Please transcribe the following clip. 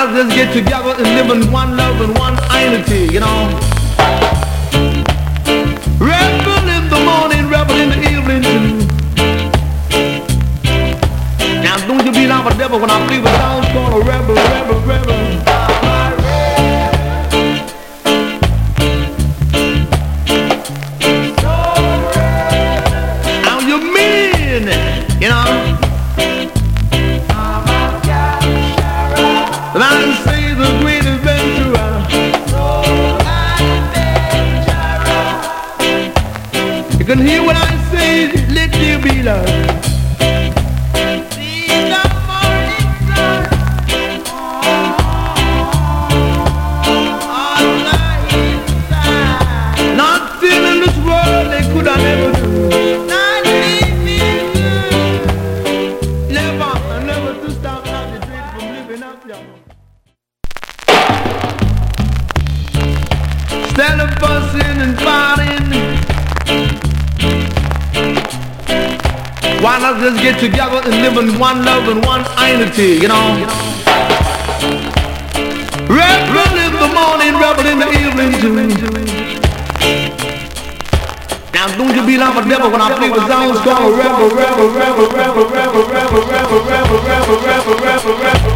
Why not just get together and live in one love and one unity, you know? Rebel in the morning, rebel in the evening too. Now don't you be like a devil when I leave a house called a rebel, rebel, rebel. Now you mean, you know? The man says the great adventurer. You can hear what I say, let you be loved. Nothing in this world they could I never do. Never to stop the dream from living up, y'all. Instead of fussing and fighting, why not just get together and live in one love and one unity, you know? Rebel in the morning, rebel in the evening too. Now don't you be like a devil when I play the songs called rebel, rebel, rebel, rebel, rebel, rebel, rebel, rebel, rebel, rebel, rebel, rebel, rebel.